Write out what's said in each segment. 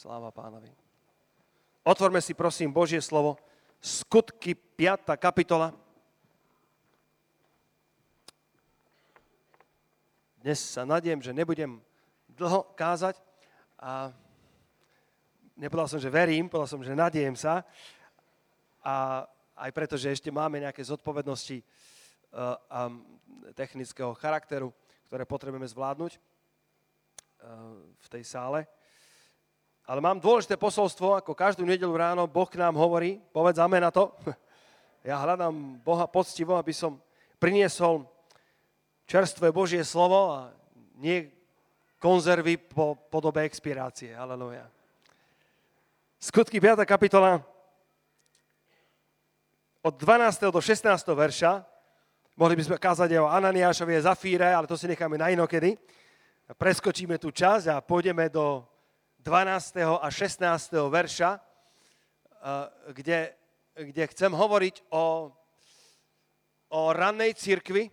Sláva Pánovi. Otvorme si, prosím, Božie slovo. Skutky, 5. kapitola. Dnes sa nadiem, že nebudem dlho kázať. A nepovedal som, že verím, povedal som, že nadiem sa. A aj preto, že ešte máme nejaké zodpovednosti a technického charakteru, ktoré potrebujeme zvládnuť v tej sále. Ale mám dôležité posolstvo, ako každú nedeľu ráno Boh k nám hovorí, povedz amen na to. Ja hľadám Boha poctivo, aby som priniesol čerstvé Božie slovo a nie konzervy po podobe expirácie. Halelúja. Skutky 5. kapitola od 12. do 16. verša. Mohli by sme kázať aj o Ananiášovi a Zafíre, ale to si necháme na inokedy. Preskočíme tú časť a pôjdeme do 12. a 16. verša, kde chcem hovoriť o rannej cirkvi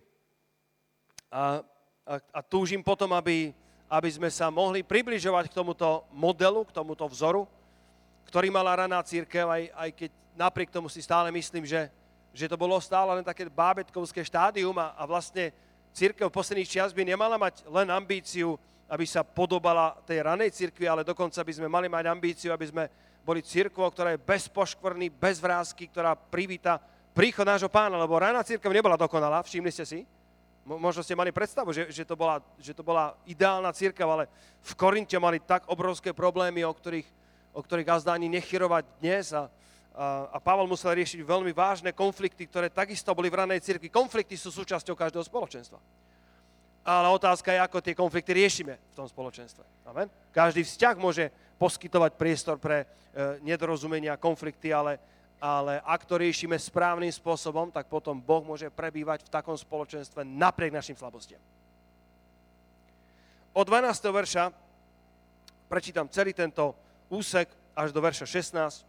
a túžim potom, aby sme sa mohli približovať k tomuto modelu, k tomuto vzoru, ktorý mala raná cirkev, aj keď napriek tomu si stále myslím, že to bolo stále len také bábätkovské štádium a vlastne cirkev v posledných čias by nemala mať len ambíciu, aby sa podobala tej ranej cirkvi, ale dokonca by sme mali mať ambíciu, aby sme boli cirkvou, ktorá je bez poškvrny, bez vrásky, ktorá privíta príchod nášho Pána, lebo raná cirkev nebola dokonalá, všimli ste si? Možno ste mali predstavu, že to bola ideálna cirkev, ale v Korinte mali tak obrovské problémy, o ktorých azda ani nechyrovať dnes a Pavol musel riešiť veľmi vážne konflikty, ktoré takisto boli v ranej cirkvi. Konflikty sú súčasťou každého spoločenstva. Ale otázka je, ako tie konflikty riešime v tom spoločenstve. Amen? Každý vzťah môže poskytovať priestor pre nedorozumenia, konflikty, ale ak to riešime správnym spôsobom, tak potom Boh môže prebývať v takom spoločenstve napriek našim slabostiam. Od 12. verša prečítam celý tento úsek až do verša 16.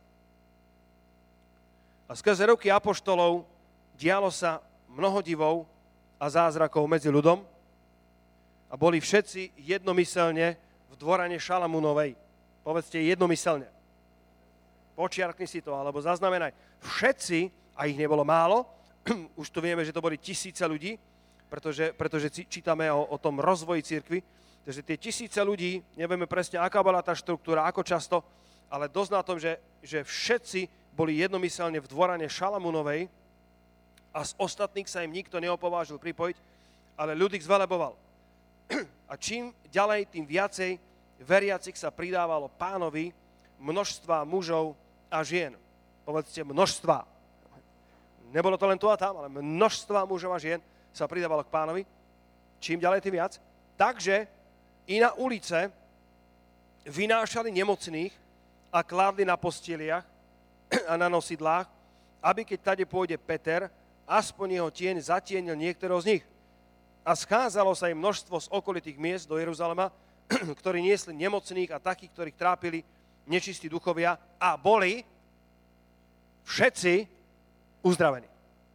A skrze ruky apoštolov dialo sa mnoho divov a zázrakov medzi ľudom, a boli všetci jednomyselne v dvorane Šalamúnovej. Povedzte jednomyselne. Počiarkni si to, alebo zaznamenaj. Všetci, a ich nebolo málo, už tu vieme, že to boli tisíce ľudí, pretože čítame o tom rozvoji cirkvi, takže tie tisíce ľudí, nevieme presne, aká bola tá štruktúra, ako často, ale dosť na tom, že všetci boli jednomyselne v dvorane Šalamúnovej a z ostatných sa im nikto neopovážil pripojiť, ale ľud ich zveleboval. A čím ďalej, tým viacej veriacich sa pridávalo Pánovi množstva mužov a žien. Povedzte množstva. Nebolo to len tu a tam, ale množstva mužov a žien sa pridávalo k Pánovi. Čím ďalej, tým viac. Takže i na ulice vynášali nemocných a kládli na posteliach a na nosidlách, aby keď tade pôjde Peter, aspoň jeho tieň zatienil niektorého z nich. A schádzalo sa im množstvo z okolitých miest do Jeruzalema, ktorí niesli nemocných a takých, ktorých trápili nečistí duchovia a boli všetci uzdravení.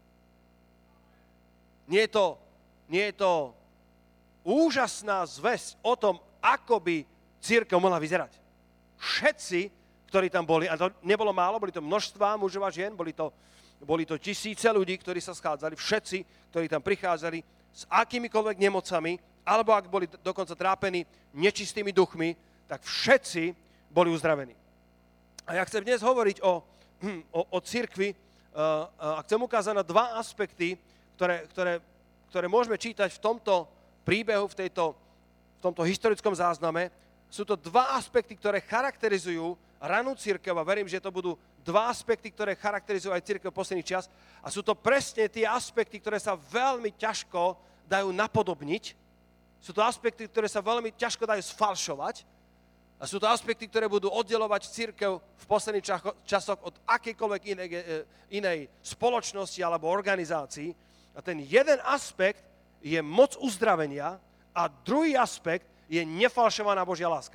Nie je to úžasná zvesť o tom, ako by cirkev mohla vyzerať. Všetci, ktorí tam boli, a to nebolo málo, boli to množstvá mužov a žien, boli to tisíce ľudí, ktorí sa schádzali, všetci, ktorí tam prichádzali s akýmikoľvek nemocami, alebo ak boli dokonca trápení nečistými duchmi, tak všetci boli uzdravení. A ja chcem dnes hovoriť o cirkvi a chcem ukázať na dva aspekty, ktoré môžeme čítať v tomto príbehu, v tomto historickom zázname. Sú to dva aspekty, ktoré charakterizujú ranú cirkev a verím, že to budú dva aspekty, ktoré charakterizujú aj cirkev posledný čas. A sú to presne tie aspekty, ktoré sa veľmi ťažko dajú napodobniť. Sú to aspekty, ktoré sa veľmi ťažko dajú sfalšovať. A sú to aspekty, ktoré budú oddelovať cirkev v posledných časoch od akejkoľvek inej spoločnosti alebo organizácii. A ten jeden aspekt je moc uzdravenia a druhý aspekt je nefalšovaná Božia láska.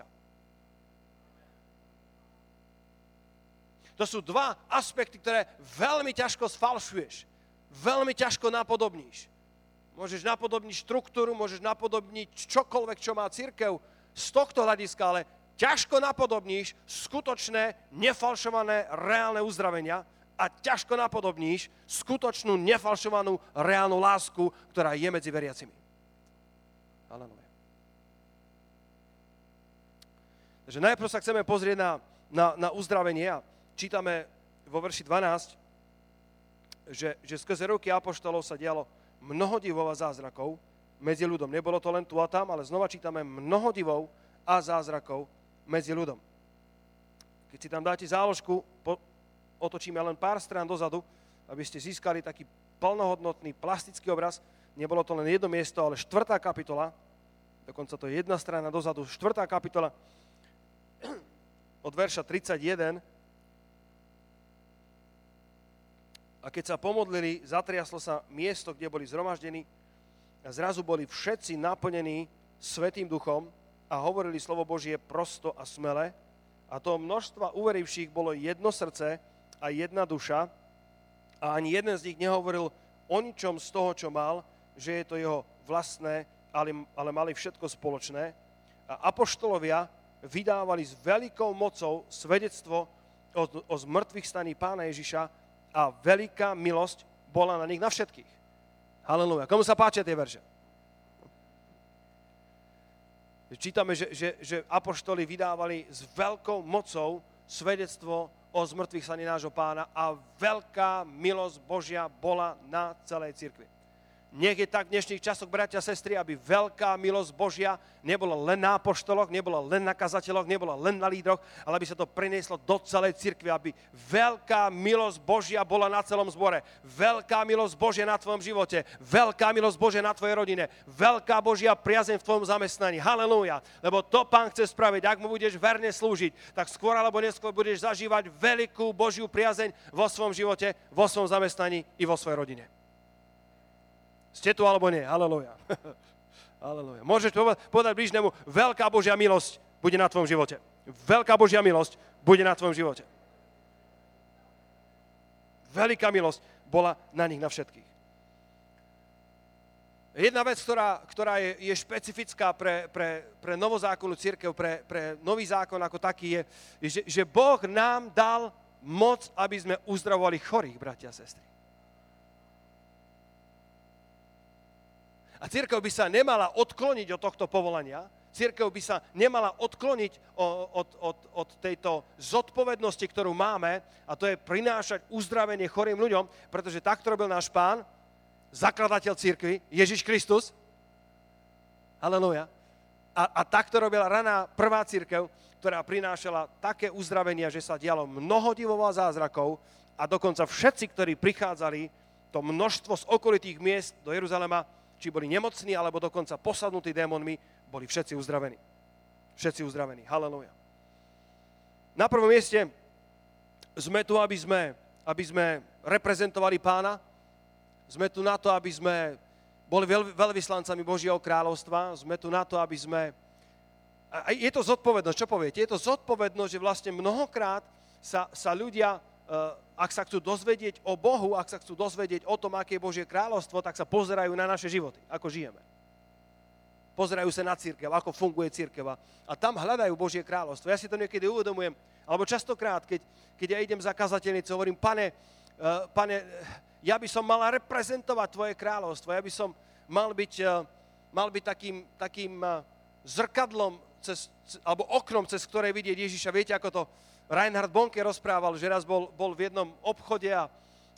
To sú dva aspekty, ktoré veľmi ťažko sfalšuješ, veľmi ťažko napodobníš. Môžeš napodobniť štruktúru, môžeš napodobniť čokoľvek, čo má cirkev z tohto hľadiska, ale ťažko napodobníš skutočné, nefalšované, reálne uzdravenia a ťažko napodobníš skutočnú, nefalšovanú, reálnu lásku, ktorá je medzi veriacimi. Halelujá. Takže najprv sa chceme pozrieť na uzdravenie a čítame vo verši 12, že skrze ruky apoštolov sa dialo mnoho divov a zázrakov medzi ľudom. Nebolo to len tu a tam, ale znova čítame mnoho divov a zázrakov medzi ľudom. Keď si tam dáte záložku, otočíme len pár strán dozadu, aby ste získali taký plnohodnotný plastický obraz. Nebolo to len jedno miesto, ale 4. kapitola, dokonca to je jedna strana dozadu, 4. kapitola od verša 31. A keď sa pomodlili, zatriaslo sa miesto, kde boli zhromaždení a zrazu boli všetci naplnení Svätým Duchom a hovorili slovo Božie prosto a smele. A toho množstva uverivších bolo jedno srdce a jedna duša a ani jeden z nich nehovoril o ničom z toho, čo mal, že je to jeho vlastné, ale mali všetko spoločné. A apoštolovia vydávali s veľkou mocou svedectvo o zmrtvých staní Pána Ježiša a veľká milosť bola na nich na všetkých. Halelúja. Komu sa páčia tie verše? Čítame, že apoštoli vydávali s veľkou mocou svedectvo o zmrtvých staní nášho Pána a veľká milosť Božia bola na celej cirkvi. Nech je tak v dnešných časoch, bratia a sestry, aby veľká milosť Božia nebola len na apoštoloch, nebola len na kazateľoch, nebola len na lídroch, ale aby sa to prinieslo do celej cirkvi, aby veľká milosť Božia bola na celom zbore. Veľká milosť Božia na tvojom živote, veľká milosť Božia na tvojej rodine, veľká Božia priazeň v tvojom zamestnaní. Halelúja. Lebo to Pán chce spraviť. Ak mu budeš verne slúžiť, tak skôr alebo neskôr budeš zažívať veľkú Božiu priazeň vo svojom živote, vo svojom zamestnaní i vo svojej rodine. Ste tu alebo nie? Halelúja. Halelúja. Môžeš povedať blížnemu, veľká Božia milosť bude na tvojom živote. Veľká Božia milosť bude na tvojom živote. Veľká milosť bola na nich, na všetkých. Jedna vec, ktorá je špecifická pre novozákonnú cirkev, pre nový zákon ako taký, je, že Boh nám dal moc, aby sme uzdravovali chorých, bratia a sestry. A cirkev by sa nemala odkloniť od tohto povolania, cirkev by sa nemala odkloniť od tejto zodpovednosti, ktorú máme, a to je prinášať uzdravenie chorým ľuďom, pretože takto robil náš Pán, zakladateľ cirkvi, Ježiš Kristus. Halelúja. A takto robila raná prvá cirkev, ktorá prinášala také uzdravenia, že sa dialo mnoho divov a zázrakov a dokonca všetci, ktorí prichádzali, to množstvo z okolitých miest do Jeruzalema, či boli nemocní, alebo dokonca posadnutí démonmi, boli všetci uzdravení. Všetci uzdravení. Halelúja. Na prvom mieste sme tu, aby sme reprezentovali Pána. Sme tu na to, aby sme boli veľvyslancami Božieho kráľovstva. Sme tu na to, aby sme... A je to zodpovednosť, čo poviete? Je to zodpovednosť, že vlastne mnohokrát sa ľudia... ak sa chcú dozvedieť o Bohu, ak sa chcú dozvedieť o tom, aké je Božie kráľovstvo, tak sa pozerajú na naše životy, ako žijeme. Pozerajú sa na cirkev, ako funguje cirkev a tam hľadajú Božie kráľovstvo. Ja si to niekedy uvedomujem, alebo častokrát, keď ja idem za kazateľnicu, hovorím, pane, ja by som mal reprezentovať tvoje kráľovstvo, ja by som mal byť takým zrkadlom, alebo oknom, cez ktoré vidieť Ježiša. Viete, ako to Reinhard Bonke rozprával, že raz bol v jednom obchode a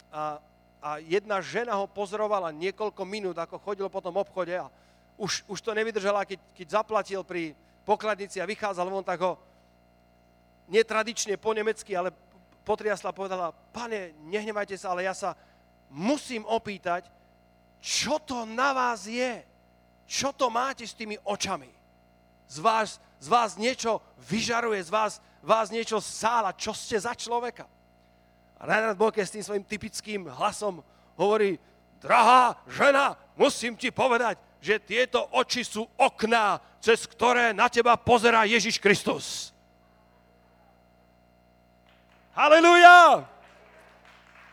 jedna žena ho pozorovala niekoľko minút, ako chodil po tom obchode a už to nevydržala, keď zaplatil pri pokladnici a vychádzal von, tak ho netradične po nemecky, ale potriasla a povedala, pane, nehnevajte sa, ale ja sa musím opýtať, čo to na vás je? Čo to máte s tými očami? Z vás niečo vyžaruje, z vás niečo sála, čo ste za človeka. A Reinhard Bonke s tým svojím typickým hlasom hovorí, drahá žena, musím ti povedať, že tieto oči sú okná, cez ktoré na teba pozerá Ježiš Kristus. Halelúja!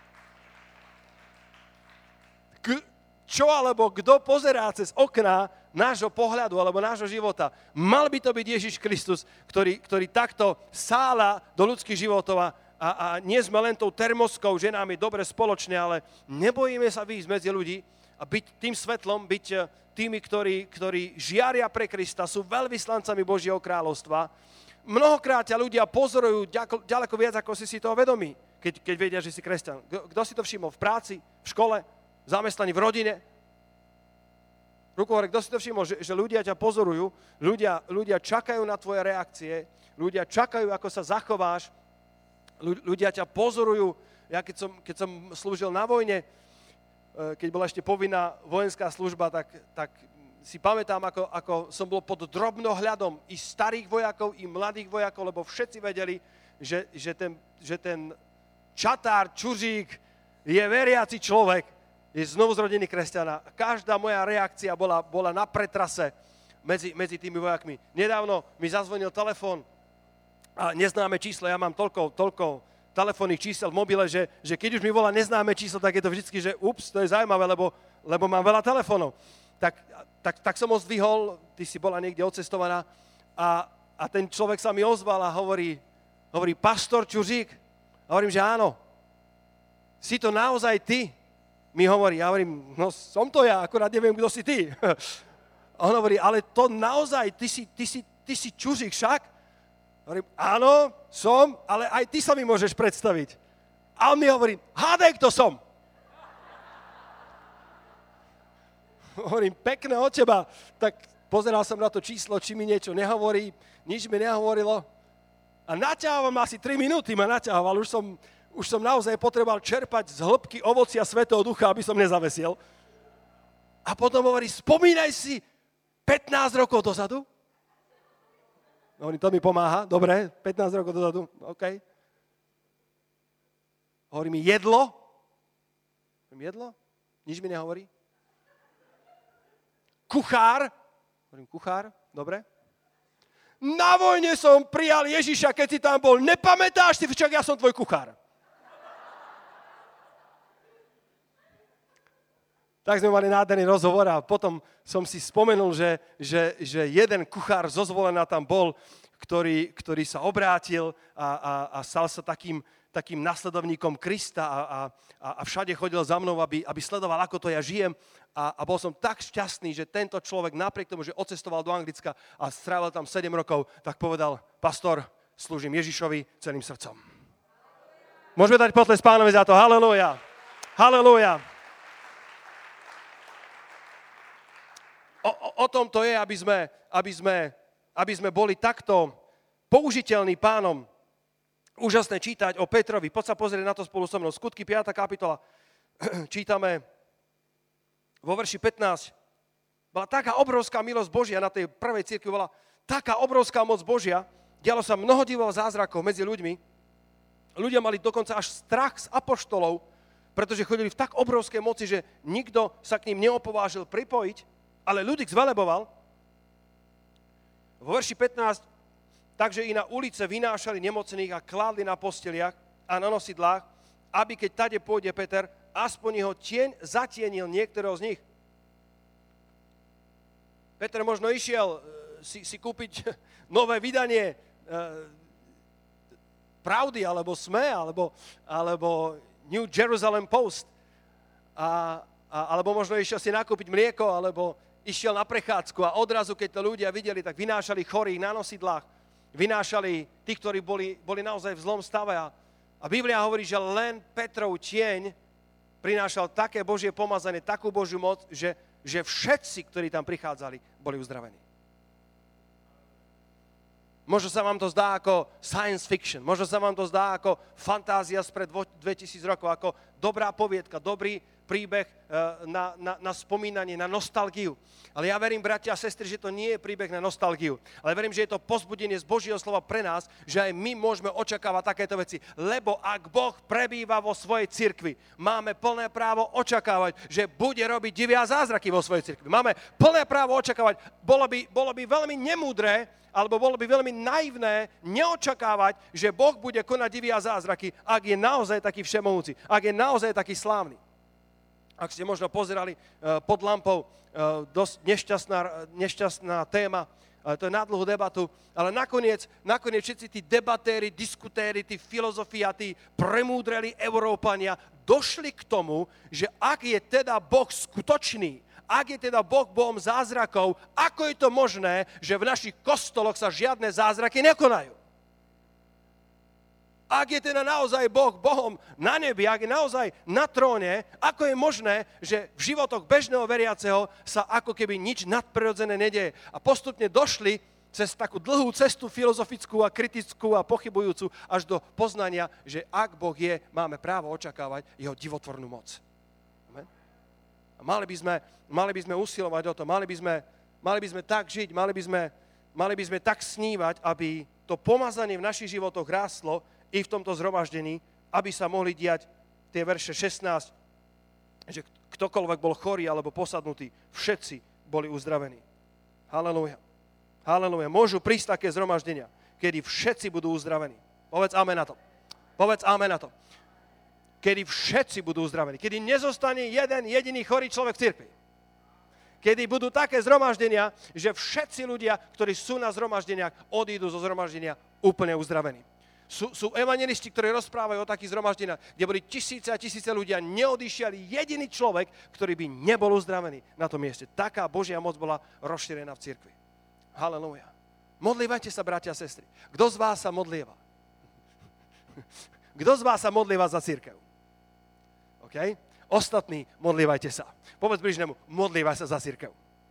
Čo alebo kto pozerá cez okná nášho pohľadu alebo nášho života. Mal by to byť Ježiš Kristus, ktorý takto sála do ľudských životov a nie sme len tou termoskou, že nám je dobre spoločne, ale nebojíme sa výjsť medzi ľudí a byť tým svetlom, byť tými, ktorí žiaria pre Krista, sú veľvyslancami Božieho kráľovstva. Mnohokrát ťa ľudia pozorujú ďaleko viac, ako si toho vedomí, keď vedia, že si kresťan. Kto si to všimol? V práci, v škole, v zamestnaní, v rodine? Ruku hore, kto si to všimol, že ľudia ťa pozorujú, ľudia čakajú na tvoje reakcie, ľudia čakajú, ako sa zachováš, ľudia ťa pozorujú. Ja keď som slúžil na vojne, keď bola ešte povinná vojenská služba, tak si pamätám, ako som bol pod drobnohľadom i starých vojakov, i mladých vojakov, lebo všetci vedeli, že ten čatár, čuřík je veriaci človek, je znovuzrodený kresťana. Každá moja reakcia bola na pretrase medzi tými vojakmi. Nedávno mi zazvonil telefón a neznáme číslo, ja mám toľko telefónnych čísel v mobile, že keď už mi volá neznáme číslo, tak je to vždycky, že ups, to je zaujímavé, lebo mám veľa telefónov. Tak som ho zdvihol, ty si bola niekde odcestovaná a ten človek sa mi ozval a hovorí pastor Čuřík. A hovorím, že áno. Si to naozaj ty? Mi hovorí, ja hovorím, no som to ja, akorát neviem, kto si ty. A on hovorí, ale to naozaj, ty si Čuřík však? Hovorím, áno, som, ale aj ty sa mi môžeš predstaviť. A on mi hovorí, hádaj, kto som. Hovorím, pekné od teba. Tak pozeral som na to číslo, či mi niečo nehovorí, nič mi nehovorilo. A naťahoval ma asi 3 minúty, už som naozaj potreboval čerpať z hĺbky ovocia Svätého Ducha, aby som nezavesil. A potom hovorí, spomínaj si 15 rokov dozadu. Hovorím, to mi pomáha, dobre, 15 rokov dozadu, OK. Hovorí mi, jedlo? Hovorím, jedlo? Nič mi nehovorí. Kuchár? Hovorím, kuchár, dobre. Na vojne som prijal Ježiša, keď si tam bol. Nepamätáš si, však ja som tvoj kuchár. Tak sme mali nádherný rozhovor a potom som si spomenul, že jeden kuchár zo Zvolena tam bol, ktorý sa obrátil a stal sa takým nasledovníkom Krista a všade chodil za mnou, aby sledoval, ako to ja žijem. A bol som tak šťastný, že tento človek napriek tomu, že odcestoval do Anglicka a strávil tam 7 rokov, tak povedal, pastor, slúžim Ježišovi celým srdcom. Môžeme dať potles Pánovi za to. Halelúja. Halelúja. O tom to je, aby sme boli takto použiteľní Pánom. Úžasné čítať o Petrovi. Poď sa pozrieť na to spolu so mnou. Skutky 5. kapitola. Čítame vo verši 15. Bola taká obrovská milosť Božia na tej prvej cirkvi. Bola taká obrovská moc Božia. Dialo sa mnoho divov zázrakov medzi ľuďmi. Ľudia mali dokonca až strach z apoštolov, pretože chodili v tak obrovskej moci, že nikto sa k ním neopovážil pripojiť. Ale ľudí zveleboval. Vo verši 15, takže i na ulice vynášali nemocných a kládli na posteliach a na nosidlách, aby keď tade pôjde Peter, aspoň jeho tieň zatienil niektorého z nich. Peter možno išiel si kúpiť nové vydanie Pravdy, alebo SME, alebo New Jerusalem Post. Alebo možno išiel si nakúpiť mlieko, alebo išiel na prechádzku a odrazu, keď to ľudia videli, tak vynášali chorých na nosidlách, vynášali tých, ktorí boli naozaj v zlom stave. A Biblia hovorí, že len Petrov tieň prinášal také Božie pomazanie, takú Božiu moc, že všetci, ktorí tam prichádzali, boli uzdravení. Možno sa vám to zdá ako science fiction, možno sa vám to zdá ako fantázia spred 2000 rokov, ako dobrá poviedka, dobrý príbeh na spomínanie, na nostalgiu. Ale ja verím, bratia a sestry, že to nie je príbeh na nostalgiu, ale verím, že je to povzbudenie z Božieho slova pre nás, že aj my môžeme očakávať takéto veci. Lebo ak Boh prebýva vo svojej cirkvi, máme plné právo očakávať, že bude robiť divy a zázraky vo svojej cirkvi. Máme plné právo očakávať. Bolo by veľmi nemúdre, alebo bolo by veľmi naivné neočakávať, že Boh bude konať divy a zázraky, ak je naozaj taký všemohúci, ak je naozaj taký slávny. ak ste možno pozerali pod lampou, dosť nešťastná téma, to je na dlhú debatu, ale nakoniec všetci tí debatéri, diskutéri, tí filozofiati, premúdreli Európania došli k tomu, že ak je teda Boh skutočný, ak je teda Boh Bohom zázrakov, ako je to možné, že v našich kostoloch sa žiadne zázraky nekonajú? Ak je teda naozaj Boh Bohom na nebi, ak je naozaj na tróne, ako je možné, že v životoch bežného veriaceho sa ako keby nič nadprirodzené nedeje? A postupne došli cez takú dlhú cestu filozofickú a kritickú a pochybujúcu až do poznania, že ak Boh je, máme právo očakávať jeho divotvornú moc. Amen? A mali by sme usilovať o to, mali by sme tak žiť, mali by sme tak snívať, aby to pomazanie v našich životoch rástlo i v tomto zhromaždení, aby sa mohli diať tie verše 16, že ktokoľvek bol chorý alebo posadnutý, všetci boli uzdravení. Halelúja. Halelúja. Môžu prísť také zhromaždenia, kedy všetci budú uzdravení. Povedz amen na to. Povedz amen na to. Kedy všetci budú uzdravení. Kedy nezostane jeden jediný chorý človek v cirkvi. Kedy budú také zhromaždenia, že všetci ľudia, ktorí sú na zhromaždeniach, odídu zo zhromaždenia úplne uzdravení. Sú evangelisti, ktorí rozprávajú o takých zhromaždeniach, kde boli tisíce a tisíce ľudia, neodišiel jediný človek, ktorý by nebol uzdravený na tom mieste. Taká Božia moc bola rozšírená v cirkvi. Halelúja. Modlívajte sa, bratia a sestry. Kto z vás sa modlieva? Kto z vás sa modlieva za cirkev? OK? Ostatní, modlívajte sa. Povedz bližnému, modlívaj sa za cirkev.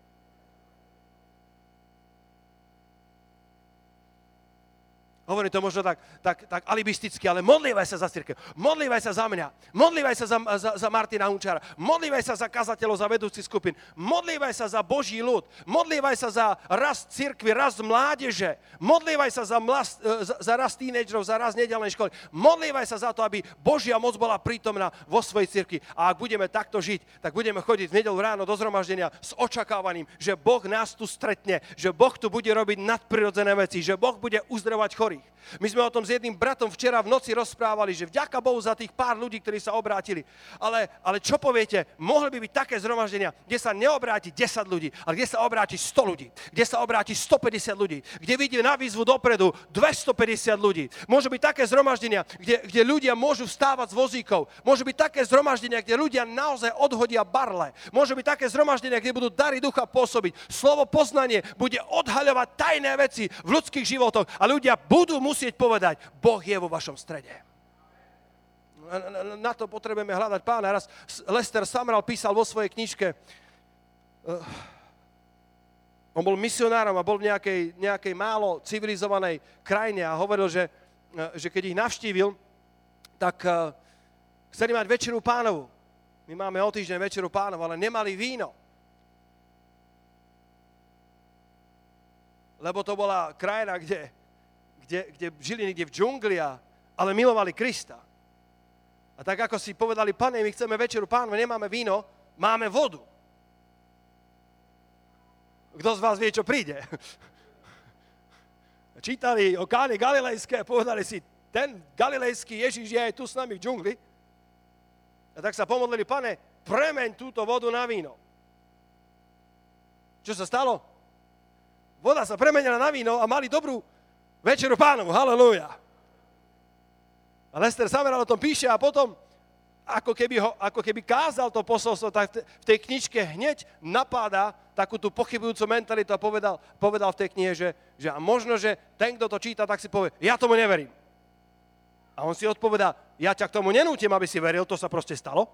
Hovorím to možno tak alibisticky, ale modlívaj sa za cirkev, modlívaj sa za mňa, modlívaj sa za Martina Hunčára, modlívaj sa za kazateľov, za vedúci skupín, modlívaj sa za Boží ľud, modlívaj sa za rast cirkvi, rast mládeže, modlívaj sa za rast tínedžerov, za rast nedeľnej školy, modlívaj sa za to, aby Božia moc bola prítomná vo svojej cirkvi. A ak budeme takto žiť, tak budeme chodiť v nedeľu ráno do zhromaždenia s očakávaním, že Boh nás tu stretne, že Boh tu bude robiť nadprirodzené veci, že Boh bude uzdravovať chorých. My sme o tom s jedným bratom včera v noci rozprávali, že vďaka Bohu za tých pár ľudí, ktorí sa obrátili. Ale čo poviete, mohli by byť také zhromaždenia, kde sa neobráti 10 ľudí, ale kde sa obráti 100 ľudí, kde sa obráti 150 ľudí, kde vidí na výzvu dopredu 250 ľudí. Môžu byť také zhromaždenia, kde ľudia môžu vstávať z vozíkov. Môžu byť také zhromaždenia, kde ľudia naozaj odhodia barle. Môžu byť také zhromaždenia, kde budú dary ducha pôsobiť. Slovo poznanie bude odhaľovať tajné veci v ľudských životoch a ľudia budú musieť povedať, Boh je vo vašom strede. Na to potrebujeme hľadať Pána. Raz Lester Sumrall písal vo svojej knižke, on bol misionárom a bol v nejakej málo civilizovanej krajine a hovoril, že keď ich navštívil, tak chceli mať večeru Pánovu. My máme o týždeň večeru Pánovu, ale nemali víno. Lebo to bola krajina, kde žili niekde v džungli, ale milovali Krista. A tak ako si povedali, Pane, my chceme večeru Pánova, nemáme víno, máme vodu. Kto z vás vie, čo príde? Čítali o Káne Galilejské a povedali si, ten galilejský Ježiš je aj tu s nami v džungli. A tak sa pomodlili, Pane, premeň túto vodu na víno. Čo sa stalo? Voda sa premenila na víno a mali dobrú večeru Pánovu, halelúja. A Lester Sumrall o tom píše a potom, ako keby kázal to posolstvo, tak v tej knižke hneď napáda takú tú pochybujúcu mentalitu a povedal v tej knihe, že a možno, že ten, kto to číta, tak si povie, ja tomu neverím. A on si odpovedá, ja ťa k tomu nenútim, aby si veril, to sa proste stalo.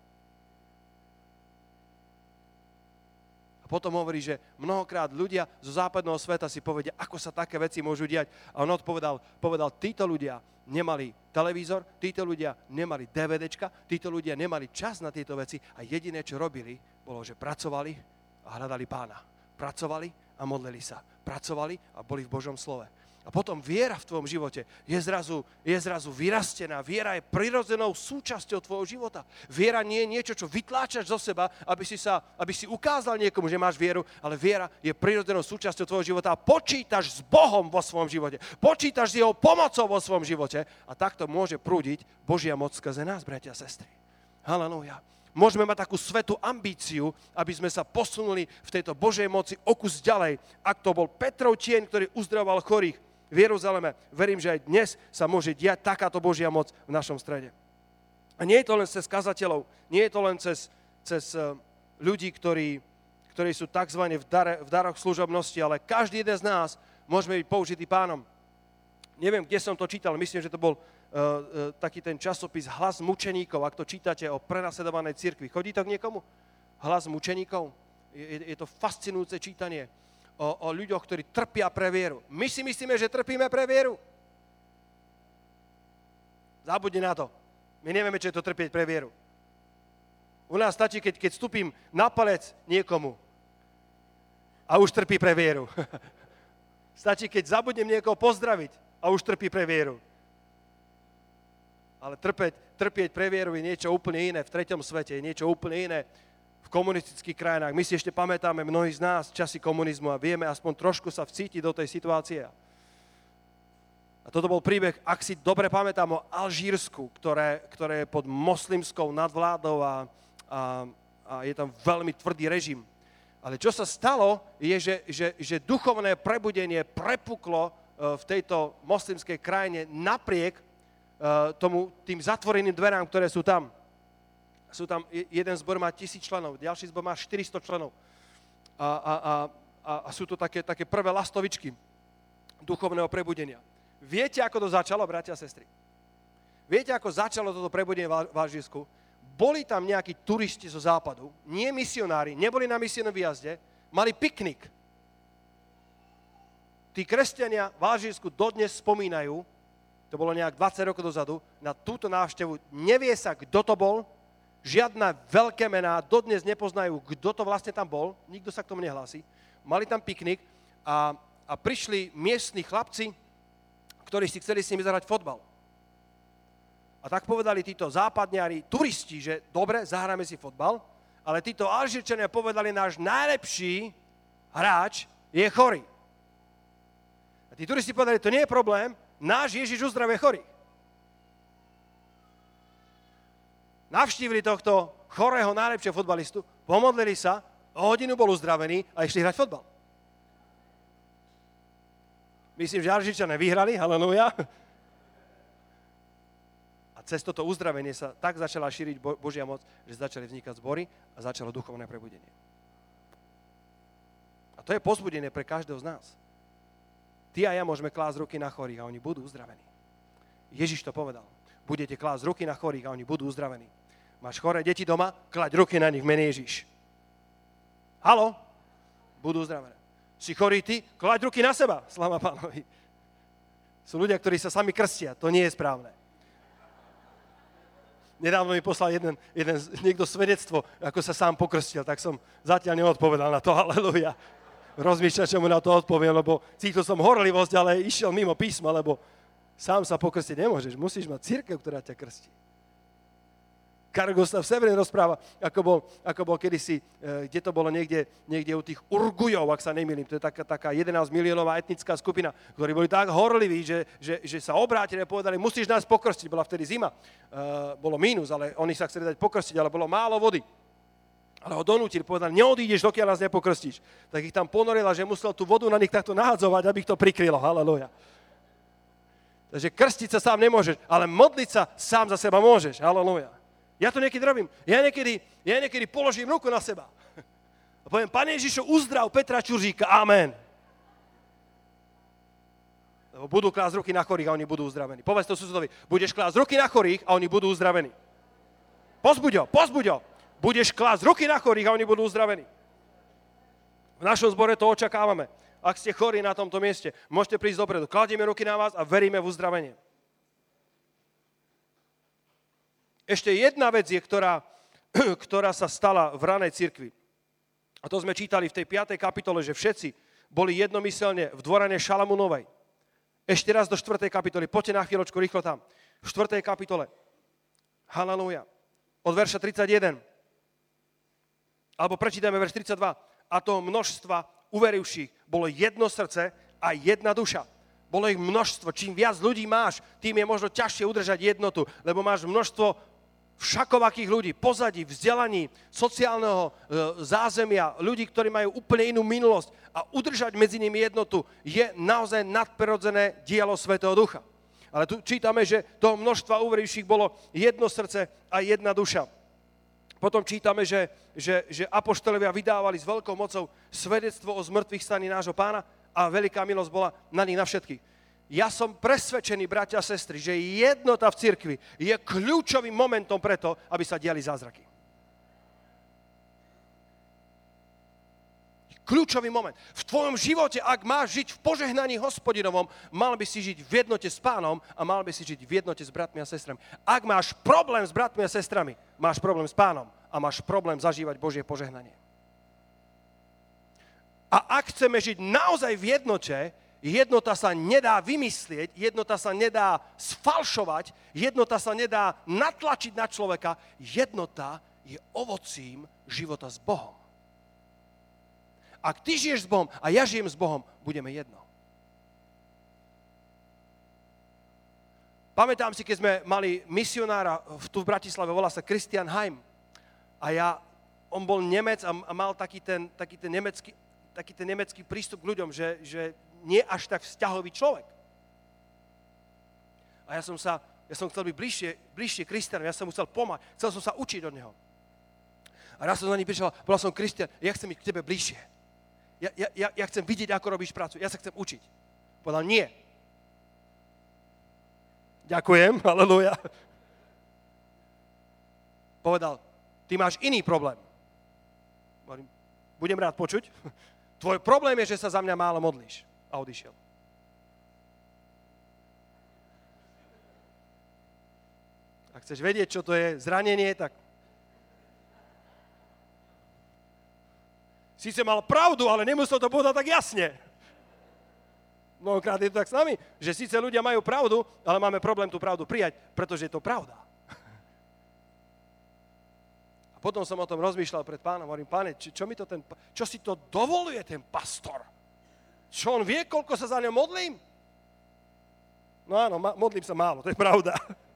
A potom hovorí, že mnohokrát ľudia zo západného sveta si povedia, ako sa také veci môžu diať. A on povedal, títo ľudia nemali televízor, títo ľudia nemali DVDčka, títo ľudia nemali čas na tieto veci a jediné, čo robili, bolo, že pracovali a hľadali Pána. Pracovali a modlili sa. Pracovali a boli v Božom slove. A potom viera v tvojom živote je zrazu vyrastená. Viera je prirodzenou súčasťou tvojho života. Viera nie je niečo, čo vytláčaš zo seba, aby si ukázal niekomu, že máš vieru, ale viera je prirodzenou súčasťou tvojho života a počítaš s Bohom vo svojom živote. Počítaš s jeho pomocou vo svojom živote a takto môže prúdiť Božia moc skrze nás, bratia a sestry. Halelúja. môžeme mať takú svätú ambíciu, aby sme sa posunuli v tejto Božej moci o kus ďalej. Ak to bol Petrov tieň, ktorý uzdravoval chorých v Jeruzaleme, verím, že aj dnes sa môže diať takáto Božia moc v našom strede. A nie je to len cez kazateľov, nie je to len cez ľudí, ktorí sú tzv. v daroch služobnosti, ale každý jeden z nás môžeme byť použitý Pánom. Neviem, kde som to čítal, myslím, že to bol taký ten časopis Hlas mučeníkov, ak to čítate o prenasledovanej cirkvi. Chodí to k niekomu? Hlas mučeníkov? Je to fascinujúce čítanie o ľuďoch, ktorí trpia pre vieru. My si myslíme, že trpíme pre vieru. Zabudni na to. My nevieme, čo je to trpieť pre vieru. U nás stačí, keď vstúpim na palec niekomu a už trpí pre vieru. Stačí, keď zabudnem niekoho pozdraviť a už trpí pre vieru. Ale trpieť pre vieru je niečo úplne iné v treťom svete, je niečo úplne iné v komunistických krajinách. My si ešte pamätáme, mnohí z nás, časy komunizmu a vieme aspoň trošku sa vcítiť do tej situácie. A toto bol príbeh, ak si dobre pamätám, o Alžírsku, ktoré je pod moslimskou nadvládou a je tam veľmi tvrdý režim. Ale čo sa stalo, je, že duchovné prebudenie prepuklo v tejto moslimskej krajine napriek tým zatvoreným dverám, ktoré sú tam. Jeden zbor má 1000 členov, ďalší zbor má 400 členov. A sú to také prvé lastovičky duchovného prebudenia. Viete, ako to začalo, bratia a sestry? Viete, ako začalo toto prebudenie v Alžírsku? Boli tam nejakí turisti zo západu, nie misionári, neboli na misijnom výjazde, mali piknik. Tí kresťania v Alžírsku dodnes spomínajú, to bolo nejak 20 rokov dozadu, na túto návštevu. Nevie sa, kto to bol, žiadne veľké mená, dodnes nepoznajú, kto to vlastne tam bol, nikto sa k tomu nehlási. Mali tam piknik a prišli miestni chlapci, ktorí si chceli s nimi zahrať fotbal. A tak povedali títo západňári, turisti, že dobre, zahráme si fotbal, ale títo Alžírčania povedali, náš najlepší hráč je chorý. A tí turisti povedali, to nie je problém, náš Ježiš uzdravuje chorých. Navštívili tohto chorého najlepšieho fotbalistu, pomodlili sa, o hodinu bol uzdravený a išli hrať fotbal. Myslím, že Alžírčania vyhrali, halelúja. A cez toto uzdravenie sa tak začala šíriť Božia moc, že začali vznikať zbory a začalo duchovné prebudenie. A to je povzbudenie pre každého z nás. Ty a ja môžeme klásť ruky na chorých a oni budú uzdravení. Ježiš to povedal. Budete klásť ruky na chorých a oni budú uzdravení. Máš choré deti doma? Klaď ruky na nich v mene Ježiš. Haló? Budú uzdravené. Si chorý ty? Klaď ruky na seba. Sláva Pánovi. Sú ľudia, ktorí sa sami krstia. To nie je správne. Nedávno mi poslal niekto svedectvo, ako sa sám pokrstil, tak som zatiaľ neodpovedal na to. Halelúja. Rozmýšľam, čo mu na to odpoviem, lebo cítil som horlivosť, ale išiel mimo písma, lebo sám sa pokrstiť nemôžeš. Musíš mať cirkev, ktorá ťa krstí. Karol Gustav Severin rozpráva, ako bol kedysi, kde to bolo niekde u tých Urgujov, ak sa nemýlim. To je taká 11 miliónová etnická skupina, ktorí boli tak horliví, že sa obrátili a povedali, musíš nás pokrstiť. Bola vtedy zima, bolo mínus, ale oni sa chceli dať pokrstiť, ale bolo málo vody. Ale ho donútili, povedali, neodídeš, dokiaľ nás nepokrstíš. Tak ich tam ponorila, že musel tú vodu na nich takto nahádzovať, aby ich to prikrylo. Halelúja. Takže krstiť sa sám nemôžeš, ale modliť sa sám za seba môžeš. Halelúja. Ja to niekedy robím. Ja niekedy položím ruku na seba. A poviem, Pane Ježišu, uzdrav Petra Čuržíka. Amen. Lebo budú klásť ruky na chorých a oni budú uzdravení. Povedz to susedovi, budeš klásť ruky na chorých a oni budú uzdravení. Pozbuď ho. Budeš klásť ruky na chorých a oni budú uzdravení. V našom zbore to očakávame. Ak ste chorí na tomto mieste, môžete prísť dopredu. Kladieme ruky na vás a veríme v uzdravenie. Ešte jedna vec je, ktorá sa stala v ranej cirkvi. A to sme čítali v tej 5. kapitole, že všetci boli jednomyselne v dvorane Šalamúnovej. Ešte raz do 4. kapitoly. Poďte na chvíľočku rýchlo tam. V 4. kapitole. Halelúja. Od verša 31. Alebo prečítame verš 32. A toho množstva uverivších bolo jedno srdce a jedna duša. Bolo ich množstvo. Čím viac ľudí máš, tým je možno ťažšie udržať jednotu, lebo máš množstvo všakovakých ľudí, pozadí, vzdelaní, sociálneho zázemia, ľudí, ktorí majú úplne inú minulosť a udržať medzi nimi jednotu je naozaj nadprirodzené dielo Svätého Ducha. Ale tu čítame, že toho množstva uverivších bolo jedno srdce a jedna duša. Potom čítame, že apoštolovia vydávali s veľkou mocou svedectvo o zmrtvých staní nášho Pána a veľká milosť bola na nich na všetkých. Ja som presvedčený, bratia a sestry, že jednota v cirkvi je kľúčovým momentom preto, aby sa diali zázraky. Kľúčový moment. V tvojom živote, ak máš žiť v požehnaní Hospodinovom, mal by si žiť v jednote s Pánom a mal by si žiť v jednote s bratmi a sestrami. Ak máš problém s bratmi a sestrami, máš problém s Pánom a máš problém zažívať Božie požehnanie. A ak chceme žiť naozaj v jednote, jednota sa nedá vymyslieť, jednota sa nedá sfalšovať, jednota sa nedá natlačiť na človeka. Jednota je ovocím života s Bohom. Ak ty žiješ s Bohom a ja žijem s Bohom, budeme jedno. Pamätám si, keď sme mali misionára tu v Bratislave, volá sa Christian Heim. A on bol Nemec a mal taký ten nemecký prístup k ľuďom, že nie až tak vzťahový človek. A ja som chcel byť bližšie Kristianom, ja som mu chcel pomáhať, chcel som sa učiť od neho. A raz som za ním prišiel, povedal som, Kristian, ja chcem byť k tebe bližšie. Ja chcem vidieť, ako robíš prácu, ja sa chcem učiť. Povedal, nie. Ďakujem, halelúja. Povedal, ty máš iný problém. Budem rád počuť. Tvoj problém je, že sa za mňa málo modlíš. A odišiel. Ak chceš vedieť, čo to je zranenie, tak síce mal pravdu, ale nemusel to povedať tak jasne. Mnohokrát je to tak s nami, že síce ľudia majú pravdu, ale máme problém tú pravdu prijať, pretože je to pravda. A potom som o tom rozmýšľal pred Pánom, hovorím, Páne, čo si to dovoluje ten pastor? Čo on vie, koľko sa za ňo modlím? No áno, modlím sa málo, to je pravda.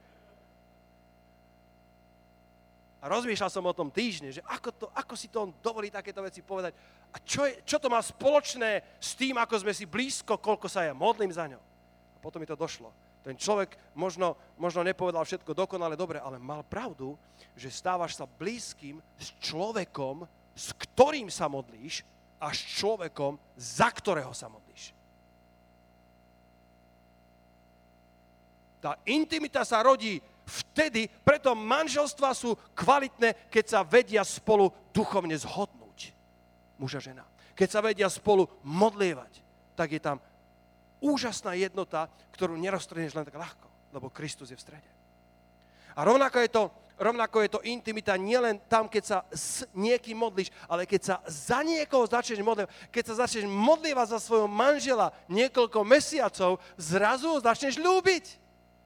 A rozmýšľal som o tom týždne, že ako si to on dovolí takéto veci povedať. A čo to má spoločné s tým, ako sme si blízko, koľko sa ja modlím za ňo. A potom mi to došlo. Ten človek možno nepovedal všetko dokonale dobre, ale mal pravdu, že stávaš sa blízkym s človekom, s ktorým sa modlíš, a s človekom, za ktorého sa modlíš. Tá intimita sa rodí vtedy, preto manželstvá sú kvalitné, keď sa vedia spolu duchovne zhodnúť. Muž a žena. Keď sa vedia spolu modlievať, tak je tam úžasná jednota, ktorú neroztrhneš len tak ľahko, lebo Kristus je v strede. A rovnako je to intimita nielen tam, keď sa s niekým modlíš, ale keď sa za niekoho začneš modlievať, keď sa začneš modlievať za svojho manžela niekoľko mesiacov, zrazu ho začneš ľúbiť.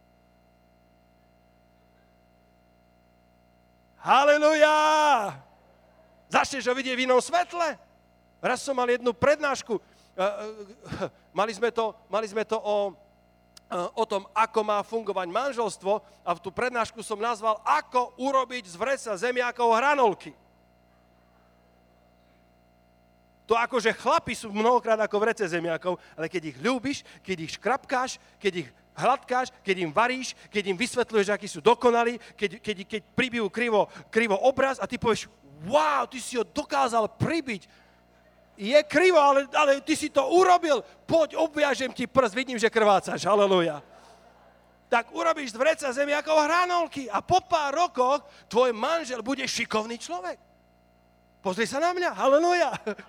Halelujá! Začneš ho vidieť v inom svetle. Raz som mal jednu prednášku. Mali sme to o tom, ako má fungovať manželstvo a tú prednášku som nazval Ako urobiť z vreca zemiakov hranolky. To akože chlapi sú mnohokrát ako vrece zemiakov, ale keď ich ľúbiš, keď ich škrapkáš, keď ich hladkáš, keď im varíš, keď im vysvetľuješ, akí sú dokonalí, keď pribijú krivo obraz a ty povieš, wow, ty si ho dokázal pribiť. Je krivo, ale ty si to urobil. Poď, obviažem ti prst, vidím, že krvácaš. Halelúja. Tak urobíš z vreca zemiakov hranolky a po pár rokoch tvoj manžel bude šikovný človek. Pozri sa na mňa. Halelúja.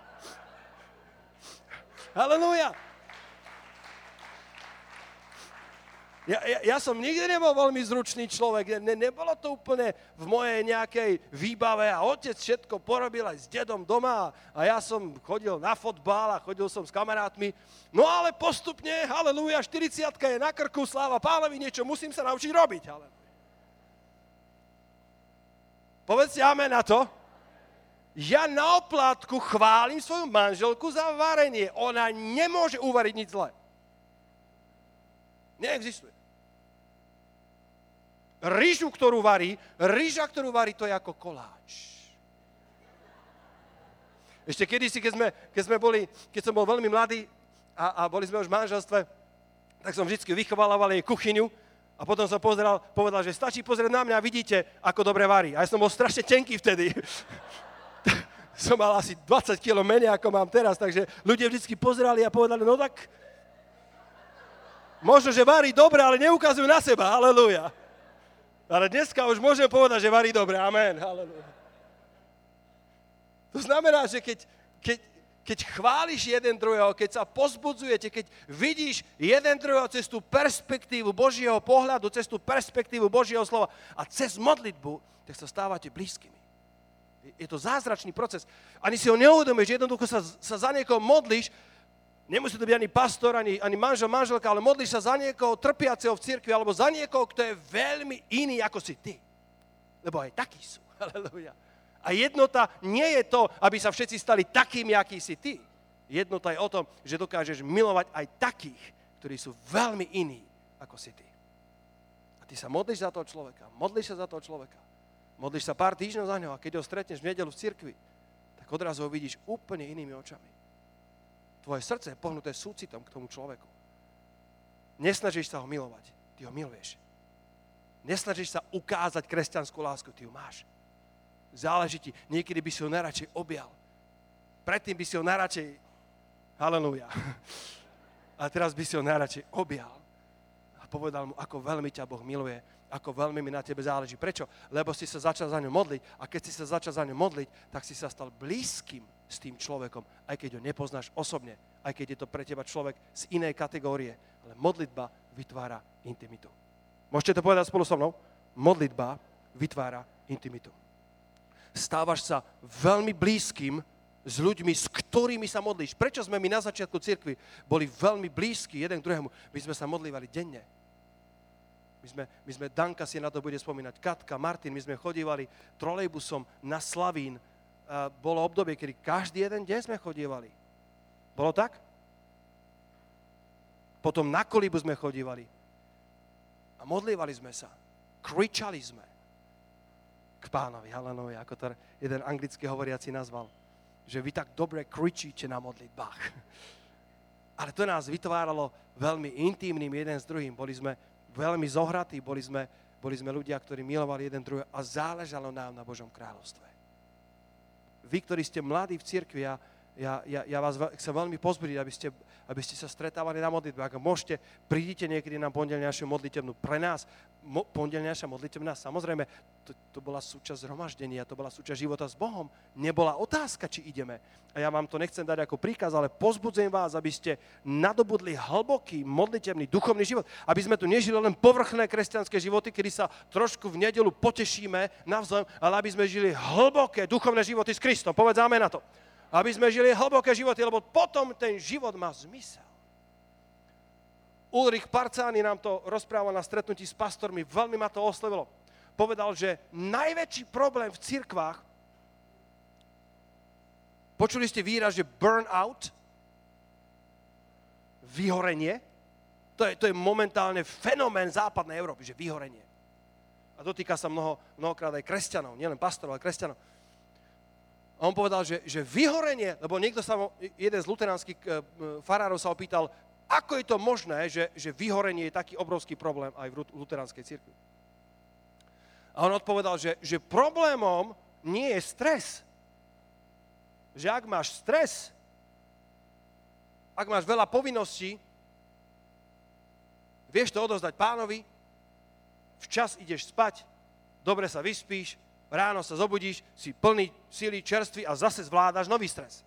Halelúja. Ja som nikdy nebol veľmi zručný človek, nebolo to úplne v mojej nejakej výbave a otec všetko porobil aj s dedom doma a ja som chodil na fotbal a chodil som s kamarátmi. No ale postupne, halelúja, 40-ka je na krku, sláva Pánovi, niečo musím sa naučiť robiť. Povedzte amen na to. Ja na oplátku chválim svoju manželku za varenie. Ona nemôže uvariť nič zlé. Neexistuje. rýžu, ktorú varí. Rýža, ktorú varí, to je ako koláč. Ešte kedysi, keď som bol veľmi mladý a boli sme už v manželstve, tak som vždy vychovával jej kuchyňu a potom som povedal, že stačí pozrieť na mňa a vidíte, ako dobre varí. A ja som bol strašne tenký vtedy. Som mal asi 20 kg menej, ako mám teraz, takže ľudia vždy pozerali a povedali, no tak možno, že varí dobre, ale neukazujú na seba, halelúja. Ale dneska už môžem povedať, že varí dobre, amen, halelúja. To znamená, že keď chváliš jeden druhého, keď sa pozbudzujete, keď vidíš jeden druhého cez tú perspektívu Božieho pohľadu, cez tú perspektívu Božieho slova a cez modlitbu, tak sa stávate blízkymi. Je to zázračný proces. Ani si ho neuvedomíš, jednoducho sa za niekoho modlíš, nemusí to byť ani pastor, ani manžel, manželka, ale modlíš sa za niekoho trpiaceho v cirkvi, alebo za niekoho, kto je veľmi iný, ako si ty. Lebo aj takí sú. Halelúja. A jednota nie je to, aby sa všetci stali takými, akí si ty. Jednota je o tom, že dokážeš milovať aj takých, ktorí sú veľmi iní, ako si ty. A ty sa modlíš za toho človeka, modlíš sa za toho človeka. Modlíš sa pár týždňov za ňo a keď ho stretneš v nedeľu v cirkvi, tak odrazu ho vidíš úplne inými očami. Tvoje srdce je pohnuté súcitom k tomu človeku. Nesnažíš sa ho milovať, ty ho miluješ. Nesnažíš sa ukázať kresťanskú lásku, ty ju máš. Záleží ti, niekedy by si ho najradšej objal. Predtým by si ho najradšej, halelúja, a teraz by si ho najradšej objal a povedal mu, ako veľmi ťa Boh miluje, ako veľmi mi na tebe záleží. Prečo? Lebo si sa začal za ňu modliť a keď si sa začal za ňu modliť, tak si sa stal blízkym s tým človekom, aj keď ho nepoznáš osobne, aj keď je to pre teba človek z inej kategórie. Ale modlitba vytvára intimitu. Môžete to povedať spolu so mnou? Modlitba vytvára intimitu. Stávaš sa veľmi blízkym s ľuďmi, s ktorými sa modlíš. Prečo sme my na začiatku cirkvi boli veľmi blízki jeden k druhému? My sme sa modlívali denne. My sme, Danka si na to bude spomínať, Katka, Martin, my sme chodívali trolejbusom na Slavín. Bolo obdobie, kedy každý jeden deň sme chodívali. Bolo tak? Potom na kolíbu sme chodívali. A modlívali sme sa. Kričali sme k Pánovi, halleluja, ako to jeden anglicky hovoriaci nazval. Že vy tak dobre kričíte na modlitbách. Ale to nás vytváralo veľmi intímnym jeden s druhým. Boli sme veľmi zohratí, boli sme ľudia, ktorí milovali jeden druhého a záležalo nám na Božom kráľovstve. Vy, ktorí ste mladí v cirkvi, ja vás chcem veľmi pozbudiť, aby ste sa stretávali na modlitbe. Ak môžete, prídite niekedy na pondelňajšiu modlitebnú. Pre nás, pondelňajšia modlitebná, samozrejme, to bola súčasť zhromaždenia, to bola súčasť života s Bohom. Nebola otázka, či ideme. A ja vám to nechcem dať ako príkaz, ale pozbudzujem vás, aby ste nadobudli hlboký, modlitebný, duchovný život. Aby sme tu nežili len povrchné kresťanské životy, kedy sa trošku v nedeľu potešíme navzájom, ale aby sme žili hlboké duchovné životy s Kristom. Povedz amen na to. Aby sme žili hlboké životy, lebo potom ten život má zmysel. Ulrich Parcány nám to rozprával na stretnutí s pastormi, veľmi ma to oslovilo. Povedal, že najväčší problém v cirkvách, počuli ste výraz, že burnout, vyhorenie, to je momentálne fenomén západnej Európy, že vyhorenie. A dotýka sa mnohokrát aj kresťanov, nielen pastorov, ale kresťanov. A on povedal, že vyhorenie, lebo jeden z luteránskych farárov sa opýtal, ako je to možné, že vyhorenie je taký obrovský problém aj v luteránskej cirkvi. A on odpovedal, že problémom nie je stres. Že ak máš stres, ak máš veľa povinností, vieš to odozdať Pánovi, včas ideš spať, dobre sa vyspíš, ráno sa zobudíš, si plný síly, čerstvý a zase zvládaš nový stres.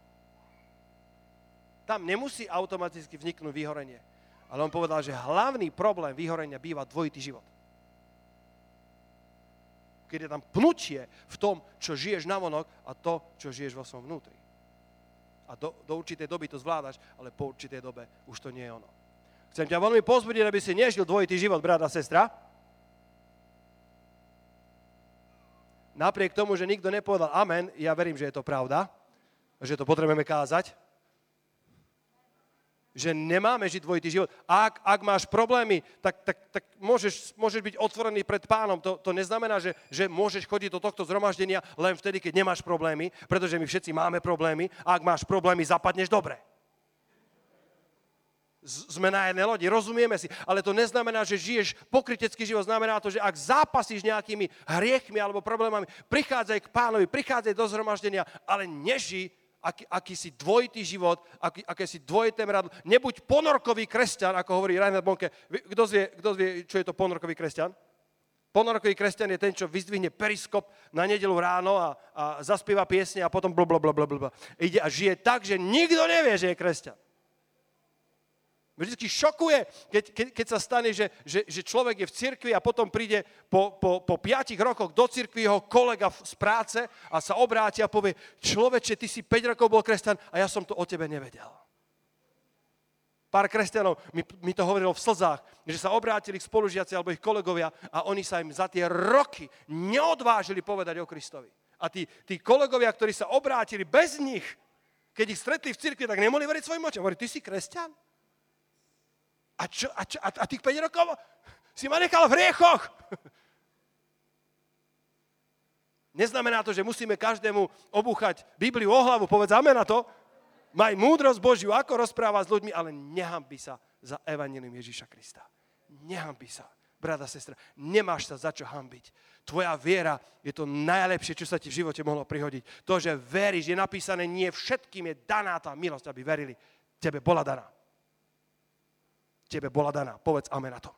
Tam nemusí automaticky vzniknúť vyhorenie. Ale on povedal, že hlavný problém vyhorenia býva dvojitý život. Keď je tam pnutie v tom, čo žiješ navonok a to, čo žiješ vo svojom vnútri. A do určitej doby to zvládaš, ale po určitej dobe už to nie je ono. Chcem ťa veľmi pozbudiť, aby si nežil dvojitý život, brat a sestra. Napriek tomu, že nikto nepovedal amen, ja verím, že je to pravda, že to potrebujeme kázať. že nemáme žiť dvojitý život. Ak máš problémy, tak môžeš byť otvorený pred Pánom. To neznamená, že môžeš chodiť do tohto zhromaždenia len vtedy, keď nemáš problémy, pretože my všetci máme problémy. A ak máš problémy, zapadneš dobre. Sme na jednej lodi, rozumieme si, ale to neznamená, že žiješ pokrytecký život. Znamená to, že ak zápasíš nejakými hriechmi alebo problémami, prichádzaj k Pánovi, prichádzaj do zhromaždenia, ale nežij akýsi dvojitý život, akési dvojité meradlo. Nebuď ponorkový kresťan, ako hovorí Reinhard Bonke. Kto vie, čo je to ponorkový kresťan? Ponorkový kresťan je ten, čo vyzdvihne periskop na nedeľu ráno a zaspieva piesne a potom blablabla. Ide a žije tak, že nikto nevie, že je kresťan. Vždycky šokuje, keď sa stane, že človek je v cirkvi a potom príde po 5 rokoch do cirkvi jeho kolega z práce a sa obráti a povie, človeče, ty si 5 rokov bol kresťan a ja som to o tebe nevedel. Pár kresťanov mi to hovorilo v slzách, že sa obrátili k spolužiaci alebo ich kolegovia a oni sa im za tie roky neodvážili povedať o Kristovi. A tí kolegovia, ktorí sa obrátili bez nich, keď ich stretli v cirkvi, tak nemohli veriť svojim očom. Hovorí, ty si kresťan? A tých 5 rokov si ma nechal v hriechoch. Neznamená to, že musíme každému obúchať Bibliu o hlavu, povedz amen na to. Maj múdrosť Božiu, ako rozprávať s ľuďmi, ale nehanbi sa za evanjelium Ježíša Krista. Nehanbi sa, brata, sestra. Nemáš sa za čo hanbiť. Tvoja viera je to najlepšie, čo sa ti v živote mohlo prihodiť. To, že veríš, je napísané, nie všetkým je daná tá milosť, aby verili. Tebe bola daná. Tebe bola daná. Povedz amen na to.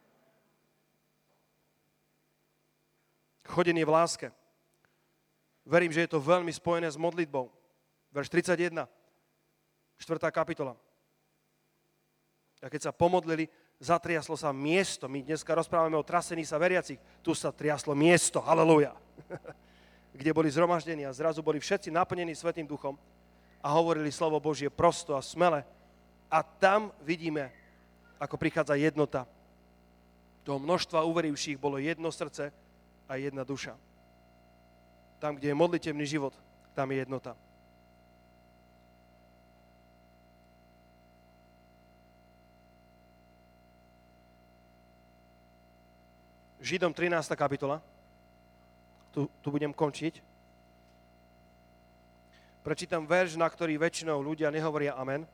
Chodenie v láske. Verím, že je to veľmi spojené s modlitbou. Verš 31, 4. kapitola. A keď sa pomodlili, zatriaslo sa miesto. My dneska rozprávame o trasení sa veriacich. Tu sa triaslo miesto. Halelúja. Kde boli zhromaždení a zrazu boli všetci naplnení Svätým Duchom a hovorili slovo Božie prosto a smele. A tam vidíme, ako prichádza jednota. Toho množstva uverivších bolo jedno srdce a jedna duša. Tam, kde je modlitevný život, tam je jednota. Židom 13. kapitola. Tu budem končiť. Prečítam verš, na ktorý väčšinou ľudia nehovoria amen.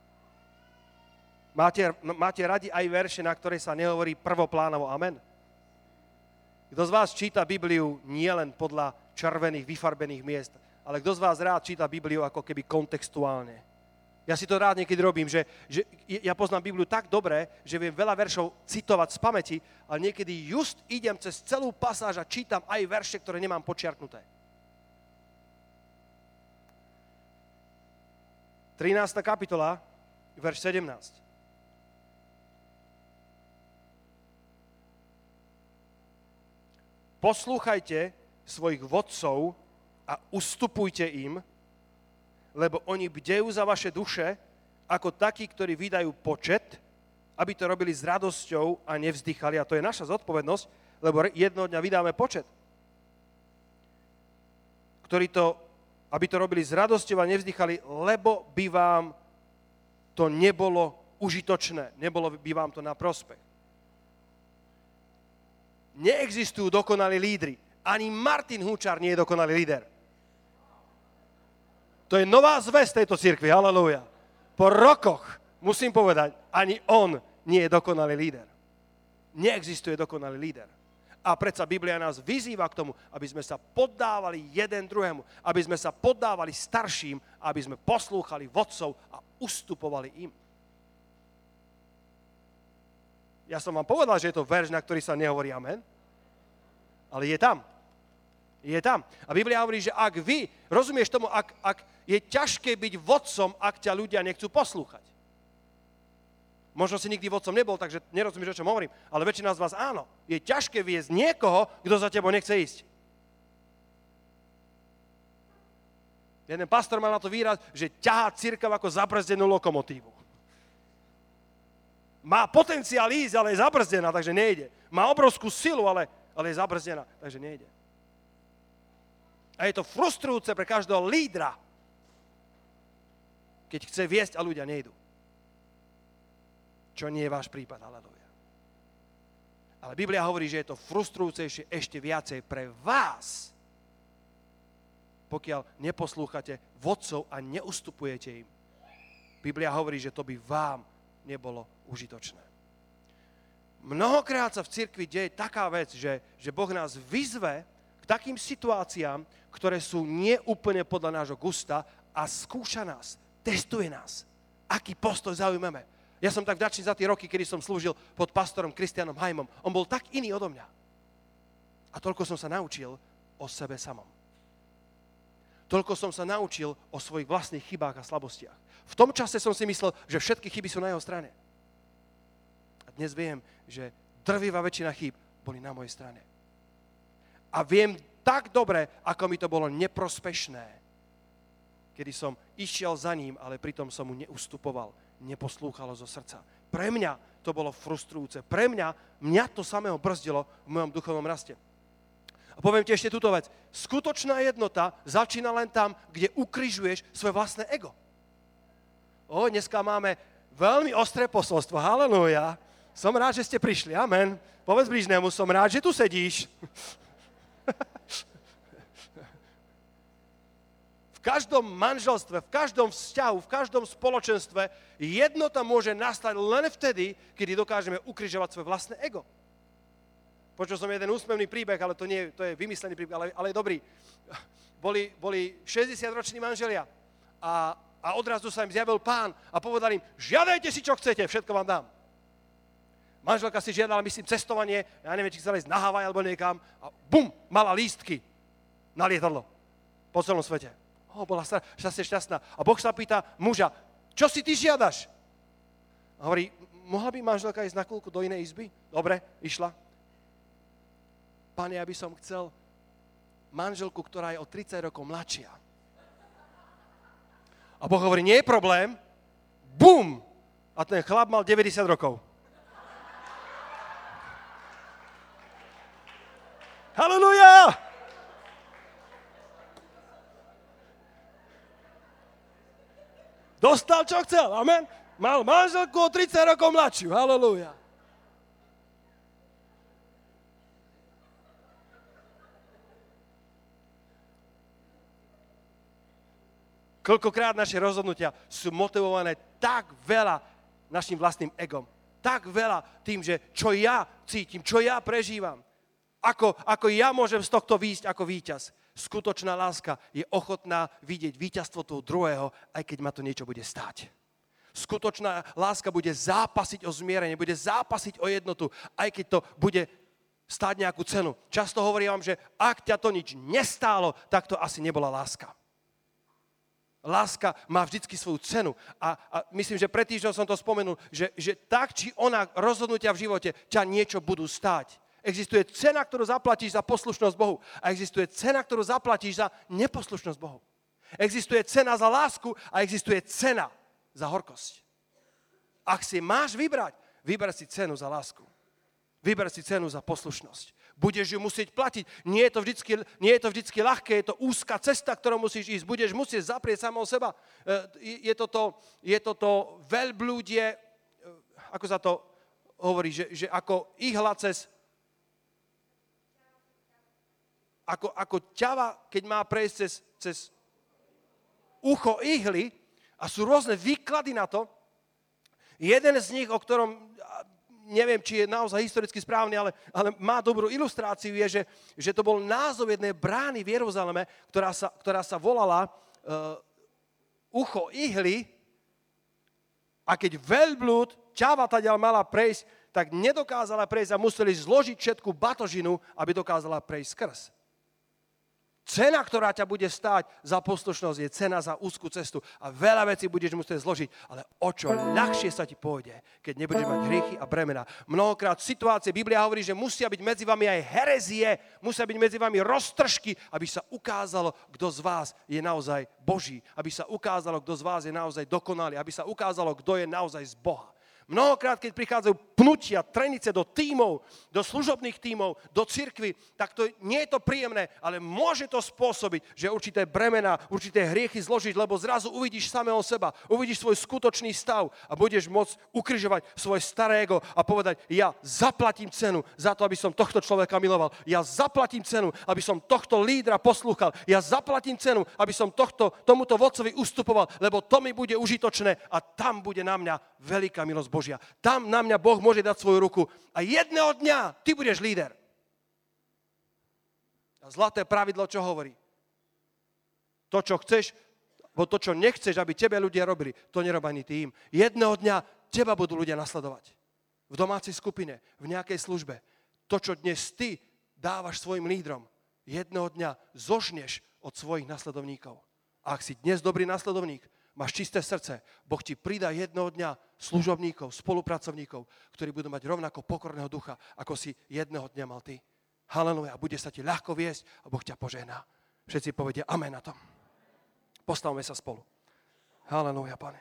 Máte radi aj verše, na ktoré sa nehovorí prvoplánovo amen? Kto z vás číta Bibliu nie len podľa červených, vyfarbených miest, ale kto z vás rád číta Bibliu ako keby kontextuálne? Ja si to rád niekedy robím, že ja poznám Bibliu tak dobre, že viem veľa veršov citovať z pamäti, ale niekedy just idem cez celú pasáž a čítam aj verše, ktoré nemám počiarknuté. 13. kapitola, verš 17. Poslúchajte svojich vodcov a ustupujte im, lebo oni bdejú za vaše duše, ako takí, ktorí vydajú počet, aby to robili s radosťou a nevzdychali. A to je naša zodpovednosť, lebo jednoho dňa vydáme počet. Aby to robili s radosťou a nevzdychali, lebo by vám to nebolo užitočné, nebolo by vám to na prospech. Neexistujú dokonalí lídri. Ani Martin Hučár nie je dokonalý líder. To je nová zvesť tejto cirkvi, halelúja. Po rokoch, musím povedať, ani on nie je dokonalý líder. Neexistuje dokonalý líder. A predsa Biblia nás vyzýva k tomu, aby sme sa poddávali jeden druhému, aby sme sa poddávali starším, aby sme poslúchali vodcov a ustupovali im. Ja som vám povedal, že je to verš, na ktorý sa nehovorí amen, ale je tam. Je tam. A Biblia hovorí, že ak vy, rozumieš tomu, ak je ťažké byť vodcom, ak ťa ľudia nechcú poslúchať. Možno si nikdy vodcom nebol, takže nerozumieš, o čom hovorím, ale väčšina z vás áno. Je ťažké viesť niekoho, kto za tebou nechce ísť. Jeden pastor mal na to výraz, že ťahá cirkev ako zabrzdenú lokomotívu. Má potenciál ísť, ale je zabrzdená, takže nejde. Má obrovskú silu, ale je zabrzdená, takže nejde. A je to frustrujúce pre každého lídra, keď chce viesť a ľudia nejdú. čo nie je váš prípad. Halelúja. Ale Biblia hovorí, že je to frustrujúcejšie ešte viacej pre vás, pokiaľ neposlúchate vodcov a neustupujete im. Biblia hovorí, že to by vám nebolo užitočné. Mnohokrát sa v cirkvi deje taká vec, že Boh nás vyzve k takým situáciám, ktoré sú neúplne podľa nášho gusta a skúša nás, testuje nás, aký postoj zaujmeme. Ja som tak vďačný za tie roky, kedy som slúžil pod pastorom Kristianom Hajmom. On bol tak iný odo mňa. A toľko som sa naučil o sebe samom. Toľko som sa naučil o svojich vlastných chybách a slabostiach. V tom čase som si myslel, že všetky chyby sú na jeho strane. A dnes viem, že drvivá väčšina chýb boli na mojej strane. A viem tak dobre, ako mi to bolo neprospešné, kedy som išiel za ním, ale pritom som mu neustupoval, neposlúchalo zo srdca. Pre mňa to bolo frustrujúce. Pre mňa to samého brzdilo v mojom duchovnom raste. A poviem ti ešte túto vec. Skutočná jednota začína len tam, kde ukrižuješ svoje vlastné ego. Dneska máme veľmi ostré posolstvo. Halelúja. Som rád, že ste prišli. Amen. Povedz blížnemu, som rád, že tu sedíš. V každom manželstve, v každom vzťahu, v každom spoločenstve jednota môže nastať len vtedy, kedy dokážeme ukrižovať svoje vlastné ego. Počul som jeden úsmevný príbeh, ale to je vymyslený príbeh, ale je dobrý. Boli 60-roční manželia a odrazu sa im zjavil Pán a povedal im, žiadajte si, čo chcete, všetko vám dám. Manželka si žiadala, myslím, cestovanie, ja neviem, či chcela ísť na Havaj alebo niekam a bum, mala lístky na lietadlo po celom svete. Bola šťastná. A Boh sa pýta muža, čo si ty žiadaš? A hovorí, mohla by manželka ísť na chvíľku do inej izby? Dobre, išla. Pane, ja by som chcel manželku, ktorá je o 30 rokov mladšia. A Boh hovorí, nie je problém. Bum! A ten chlap mal 90 rokov. Halelúja! Dostal, čo chcel. Amen. Mal manželku o 30 rokov mladšiu. Halelúja. Koľkokrát naše rozhodnutia sú motivované tak veľa našim vlastným egom. Tak veľa tým, že čo ja cítim, čo ja prežívam. Ako ja môžem z tohto výjsť ako víťaz. Skutočná láska je ochotná vidieť víťazstvo toho druhého, aj keď ma to niečo bude stáť. Skutočná láska bude zápasiť o zmierenie, bude zápasiť o jednotu, aj keď to bude stáť nejakú cenu. Často hovorím vám, že ak ťa to nič nestálo, tak to asi nebola láska. Láska má vždycky svoju cenu. A myslím, že pred týždňom som to spomenul, že tak či onak rozhodnutia v živote ťa niečo budú stáť. Existuje cena, ktorú zaplatíš za poslušnosť Bohu. A existuje cena, ktorú zaplatíš za neposlušnosť Bohu. Existuje cena za lásku a existuje cena za horkosť. Ak si máš vybrať, vyber si cenu za lásku. Vyber si cenu za poslušnosť. Budeš ju musieť platiť. Nie je to vždycky ľahké, je to úzka cesta, ktorou musíš ísť. Budeš musieť zaprieť samého seba. Je to veľblúdie, ako sa to hovorí, že ako ihla ako ťava, keď má prejsť cez ucho ihly a sú rôzne výklady na to. Jeden z nich, o ktorom neviem, či je naozaj historicky správny, ale má dobrú ilustráciu, je, že to bol názov jednej brány v Jeruzaleme, ktorá sa volala ucho ihly a keď veľblúd, ťava taďal mala prejsť, tak nedokázala prejsť a museli zložiť všetku batožinu, aby dokázala prejsť skrz. Cena, ktorá ťa bude stáť za poslušnosť, je cena za úzkú cestu. A veľa vecí budeš musieť zložiť, ale o čo ľahšie sa ti pôjde, keď nebudeš mať hriechy a bremena. Mnohokrát situácie, Biblia hovorí, že musia byť medzi vami aj herezie, musia byť medzi vami roztržky, aby sa ukázalo, kto z vás je naozaj Boží, aby sa ukázalo, kto z vás je naozaj dokonalý, aby sa ukázalo, kto je naozaj z Boha. Mnohokrát, keď prichádzajú pnutia, trenice do tímov, do služobných tímov, do cirkvi, tak to nie je to príjemné, ale môže to spôsobiť, že určité bremená, určité hriechy zložiť, lebo zrazu uvidíš samého seba, uvidíš svoj skutočný stav a budeš môcť ukrižovať svoje staré ego a povedať, ja zaplatím cenu za to, aby som tohto človeka miloval. Ja zaplatím cenu, aby som tohto lídra poslúchal. Ja zaplatím cenu, aby som tomuto vodcovi ustupoval, lebo to mi bude užitočné a tam bude na mňa veľká milosť Božia. Tam na mňa Boh môže dať svoju ruku a jedného dňa ty budeš líder. A zlaté pravidlo, čo hovorí? To, čo chceš, alebo to, čo nechceš, aby tebe ľudia robili, to nerob ani ty im. Jedného dňa teba budú ľudia nasledovať. V domácej skupine, v nejakej službe. To, čo dnes ty dávaš svojim lídrom, jedného dňa zožneš od svojich nasledovníkov. A ak si dnes dobrý nasledovník, máš čisté srdce, Boh ti pridá jedného dňa služobníkov, spolupracovníkov, ktorí budú mať rovnako pokorného ducha, ako si jedného dňa mal ty. Haleluja, bude sa ti ľahko viesť a Boh ťa požehná. Všetci povedia amen na tom. Postavme sa spolu. Haleluja, Pane.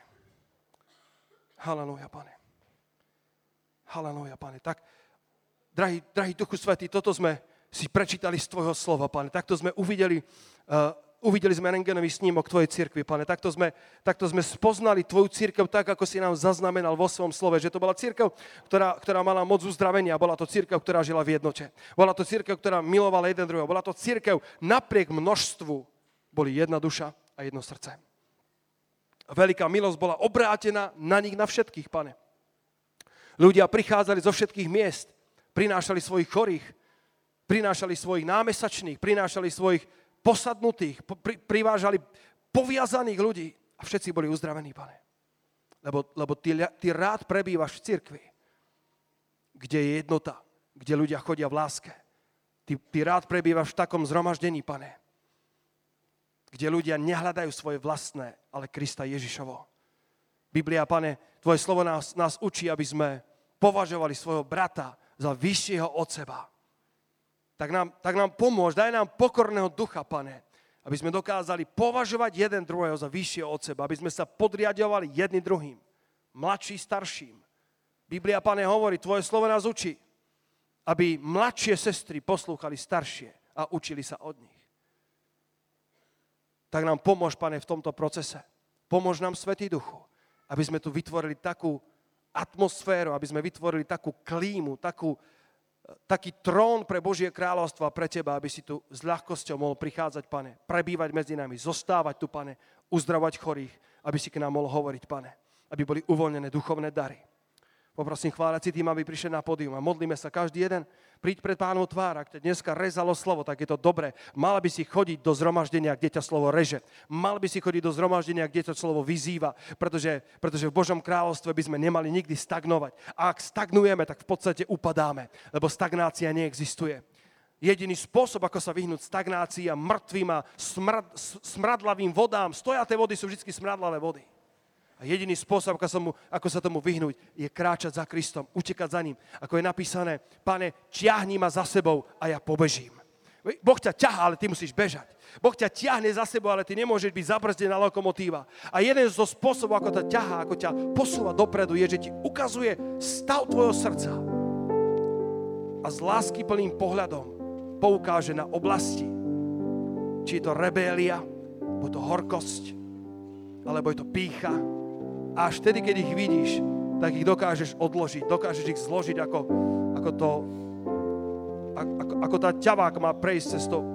Haleluja, Pane. Haleluja, Pane. Tak, drahý Duchu Svätý, toto sme si prečítali z tvojho slova, Pane. Takto sme uvideli sme rentgenový snímok tvojej cirkvi, Pane. Takto sme spoznali tvoju cirkev tak, ako si nám zaznamenal vo svojom slove, že to bola cirkev, ktorá mala moc uzdravenia. Bola to cirkev, ktorá žila v jednote. Bola to cirkev, ktorá milovala jeden druhého. Bola to cirkev napriek množstvu. Boli jedna duša a jedno srdce. Veľká milosť bola obrátená na nich, na všetkých, Pane. Ľudia prichádzali zo všetkých miest, prinášali svojich chorých, prinášali svojich námesačných, prinášali svojich posadnutých, privážali poviazaných ľudí a všetci boli uzdravení, Pane. Lebo ty rád prebývaš v cirkvi, kde je jednota, kde ľudia chodia v láske. Ty rád prebývaš v takom zhromaždení, Pane, kde ľudia nehľadajú svoje vlastné, ale Krista Ježišovo. Biblia, Pane, tvoje slovo nás učí, aby sme považovali svojho brata za vyššieho od seba. Tak nám pomôž, daj nám pokorného ducha, Pane, aby sme dokázali považovať jeden druhého za vyššieho od seba, aby sme sa podriadovali jedni druhým, mladší starším. Biblia, Pane, hovorí, tvoje slovo nás učí, aby mladšie sestry poslúchali staršie a učili sa od nich. Tak nám pomôž, Pane, v tomto procese. Pomôž nám, Svätý Duchu, aby sme tu vytvorili takú atmosféru, aby sme vytvorili takú klímu, taký trón pre Božie kráľovstvo a pre teba, aby si tu s ľahkosťou mohol prichádzať, Pane, prebývať medzi nami, zostávať tu, Pane, uzdravovať chorých, aby si k nám mohol hovoriť, Pane, aby boli uvoľnené duchovné dary. Poprosím chváľací tým, aby prišiel na pódium a modlíme sa každý jeden. Príď pred Pánovu tvár, ak ťa dneska rezalo slovo, tak je to dobré. Mal by si chodiť do zhromaždenia, kde ťa slovo reže. Mal by si chodiť do zhromaždenia, kde ťa slovo vyzýva, pretože v Božom kráľovstve by sme nemali nikdy stagnovať. A ak stagnujeme, tak v podstate upadáme, lebo stagnácia neexistuje. Jediný spôsob, ako sa vyhnúť stagnácii a mŕtvým a smradlavým vodám, stojaté vody sú vždy smradlavé vody. A jediný spôsob, ako sa tomu vyhnúť, je kráčať za Kristom, utekať za ním. Ako je napísané, Pane, ťahni ma za sebou a ja pobežím. Boh ťa ťahá, ale ty musíš bežať. Boh ťa ťahne za sebou, ale ty nemôžeš byť zabrzdená lokomotíva. A jeden zo spôsobov, ako ťa ťahá, ako ťa posúva dopredu, je, že ti ukazuje stav tvojho srdca. A s láskyplným pohľadom poukáže na oblasti, či je to rebélia, alebo to horkosť, alebo je to pýcha. A až vtedy, keď ich vidíš, tak ich dokážeš odložiť, dokážeš ich zložiť ako tá ťavák má prejsť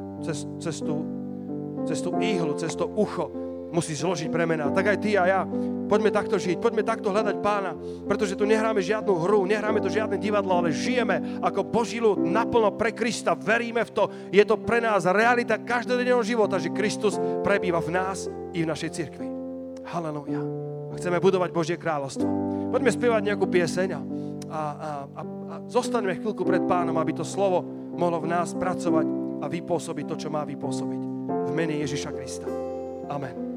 cez tú ihlu, cez to ucho. Musíš zložiť bremená. Tak aj ty a ja. Poďme takto žiť, poďme takto hľadať Pána, pretože tu nehráme žiadnu hru, nehráme tu žiadne divadlo, ale žijeme ako Boží ľud naplno pre Krista. Veríme v to. Je to pre nás realita každodenného života, že Kristus prebýva v nás i v našej cirkvi. Halelúja. A chceme budovať Božie kráľovstvo. Poďme spievať nejakú pieseň a zostaneme chvíľku pred Pánom, aby to slovo mohlo v nás pracovať a vypôsobiť to, čo má vypôsobiť. V mene Ježiša Krista. Amen.